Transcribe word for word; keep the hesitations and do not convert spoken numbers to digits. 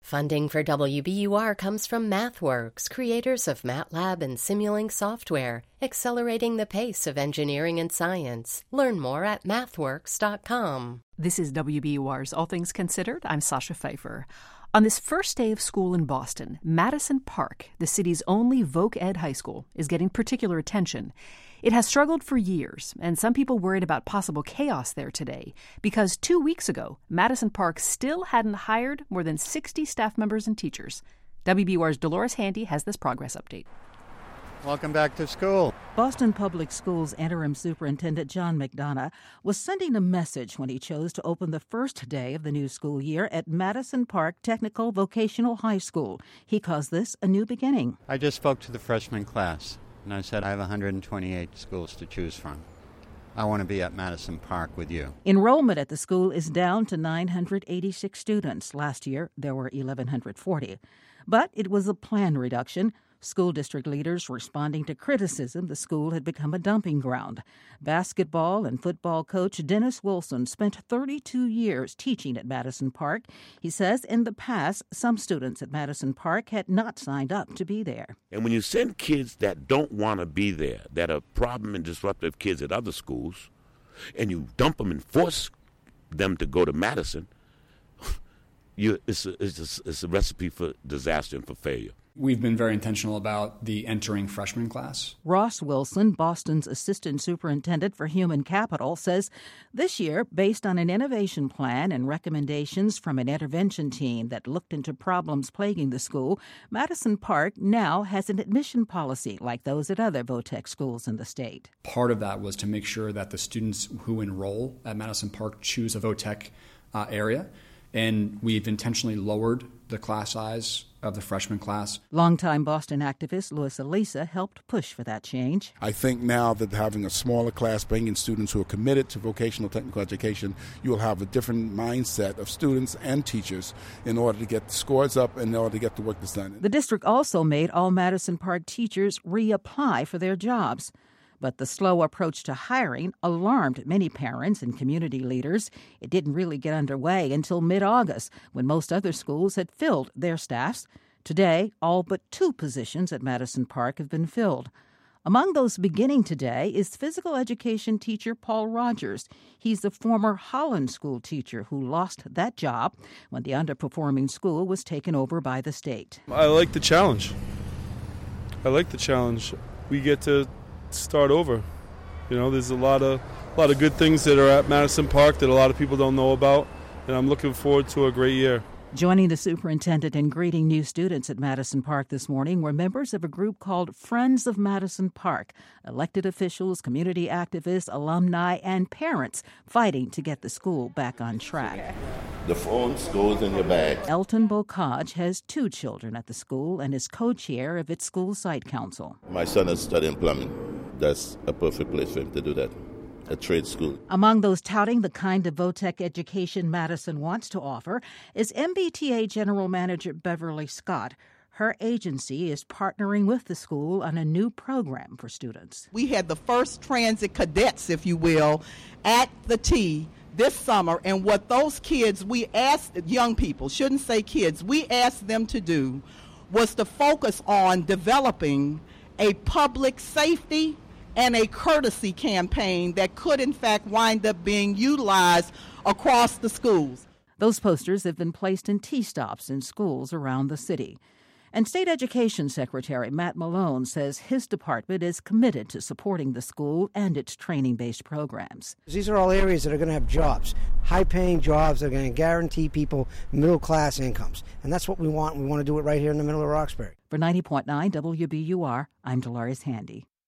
Funding for W B U R comes from MathWorks, creators of MATLAB and Simulink software, accelerating the pace of engineering and science. Learn more at mathworks dot com. This is W B U R's All Things Considered. I'm Sasha Pfeiffer. On this first day of school in Boston, Madison Park, the city's only voc ed high school, is getting particular attention. It has struggled for years, and some people worried about possible chaos there today because two weeks ago, Madison Park still hadn't hired more than sixty staff members and teachers. W B U R's Dolores Handy has this progress update. Welcome back to school. Boston Public Schools interim superintendent John McDonough was sending a message when he chose to open the first day of the new school year at Madison Park Technical Vocational High School. He calls this a new beginning. I just spoke to the freshman class, and I said I have one hundred twenty-eight schools to choose from. I want to be at Madison Park with you. Enrollment at the school is down to nine hundred eighty-six students. Last year, there were one thousand one hundred forty. But it was a planned reduction. School district leaders responding to criticism the school had become a dumping ground. Basketball and football coach Dennis Wilson spent thirty-two years teaching at Madison Park. He says in the past, some students at Madison Park had not signed up to be there. And when you send kids that don't want to be there, that are problem and disruptive kids at other schools, and you dump them and force them to go to Madison, you, it's, a, it's, a, it's a recipe for disaster and for failure. We've been very intentional about the entering freshman class. Ross Wilson, Boston's assistant superintendent for human capital, says this year, based on an innovation plan and recommendations from an intervention team that looked into problems plaguing the school, Madison Park now has an admission policy like those at other VOTEC schools in the state. Part of that was to make sure that the students who enroll at Madison Park choose a VOTEC uh, area, and we've intentionally lowered the class size of the freshman class. Longtime Boston activist Louis Elisa helped push for that change. I think now that having a smaller class, bringing students who are committed to vocational technical education, you will have a different mindset of students and teachers in order to get the scores up and in order to get the work that's done. The district also made all Madison Park teachers reapply for their jobs. But the slow approach to hiring alarmed many parents and community leaders. It didn't really get underway until mid-August, when most other schools had filled their staffs. Today, all but two positions at Madison Park have been filled. Among those beginning today is physical education teacher Paul Rogers. He's the former Holland school teacher who lost that job when the underperforming school was taken over by the state. I like the challenge. I like the challenge. We get to start over. You know, there's a lot of a lot of good things that are at Madison Park that a lot of people don't know about, and I'm looking forward to a great year. Joining the superintendent in greeting new students at Madison Park this morning were members of a group called Friends of Madison Park, elected officials, community activists, alumni, and parents fighting to get the school back on track. The phone goes in your bag. Elton Bocage has two children at the school and is co-chair of its school site council. My son is studying plumbing. That's a perfect place for him to do that. A trade school. Among those touting the kind of VOTEC education Madison wants to offer is M B T A General Manager Beverly Scott. Her agency is partnering with the school on a new program for students. We had the first transit cadets, if you will, at the T this summer, and what those kids, we asked young people, shouldn't say kids, we asked them to do was to focus on developing a public safety and a courtesy campaign that could, in fact, wind up being utilized across the schools. Those posters have been placed in T-stops in schools around the city. And State Education Secretary Matt Malone says his department is committed to supporting the school and its training-based programs. These are all areas that are going to have jobs, high-paying jobs that are going to guarantee people middle-class incomes. And that's what we want. We want to do it right here in the middle of Roxbury. For ninety point nine W B U R, I'm Dolores Handy.